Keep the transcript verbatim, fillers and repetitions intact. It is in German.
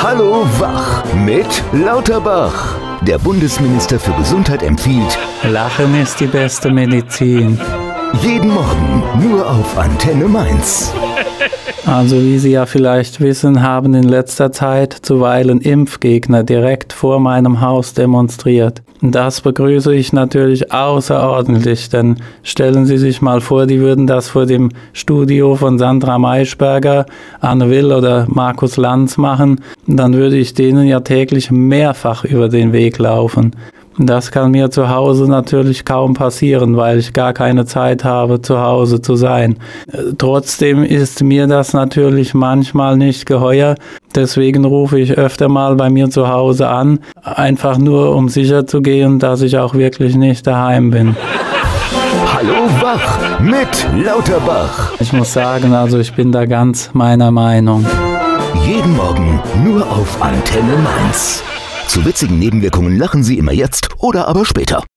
Hallo Wach mit Lauterbach. Der Bundesminister für Gesundheit empfiehlt: Lachen ist die beste Medizin. Jeden Morgen nur auf Antenne Mainz. Also wie Sie ja vielleicht wissen, haben in letzter Zeit zuweilen Impfgegner direkt vor meinem Haus demonstriert. Das begrüße ich natürlich außerordentlich, denn stellen Sie sich mal vor, die würden das vor dem Studio von Sandra Maischberger, Anne Will oder Markus Lanz machen, dann würde ich denen ja täglich mehrfach über den Weg laufen. Das kann mir zu Hause natürlich kaum passieren, weil ich gar keine Zeit habe, zu Hause zu sein. Trotzdem ist mir das natürlich manchmal nicht geheuer. Deswegen rufe ich öfter mal bei mir zu Hause an, einfach nur um sicher zu gehen, dass ich auch wirklich nicht daheim bin. Hallo Wach mit Lauterbach. Ich muss sagen, also ich bin da ganz meiner Meinung. Jeden Morgen nur auf Antenne Mainz. Zu witzigen Nebenwirkungen lachen Sie immer jetzt oder aber später.